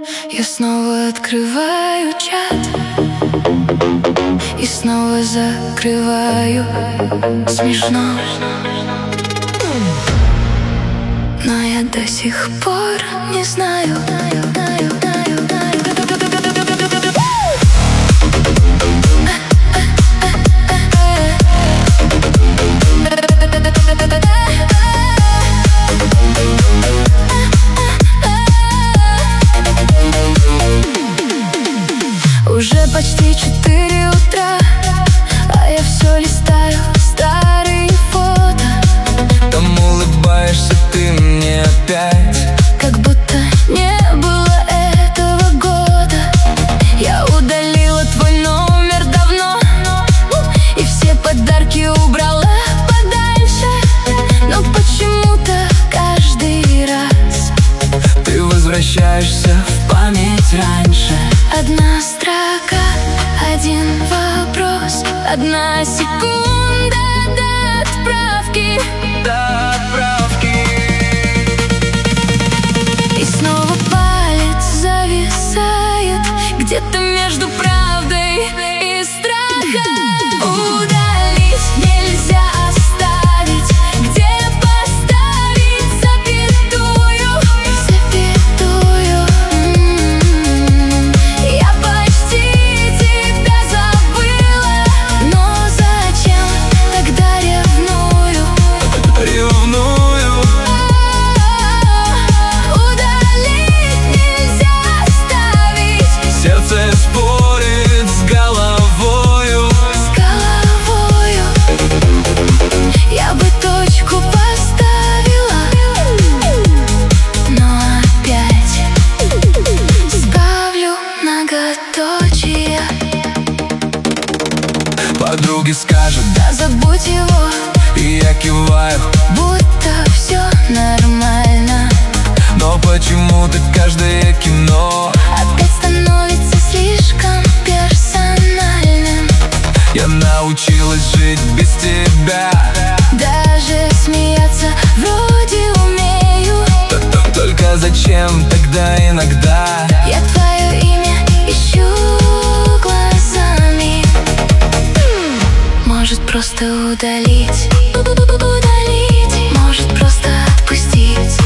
Я снова открываю чат и снова закрываю. Смешно, но я до сих пор не знаю. Уже почти 4 утра, а я все листаю старые фото. Там улыбаешься ты мне опять, как будто не было этого года. Я удалила твой номер давно и все подарки убрала подальше. Но почему-то каждый раз ты возвращаешься в память раньше. Одна строка, один вопрос, одна секунда до отправки. И снова палец зависает где-то между правдой и страхом. Удалить нельзя оставить, где поставить запятую. Я почти тебя забыла, но зачем тогда ревную? Удалить нельзя оставить. Сердце спорит с головою. Я бы точку поставила, но опять ставлю многоточие. Подруги скажут: да забудь его. И я киваю, будто все нормально. но почему-то каждое кино опять становится слишком персональным. Я научилась жить без тебя, даже смеяться вроде умею. Только зачем тогда иногда Я твое имя ищу глазами. Может просто удалить, может просто отпустить.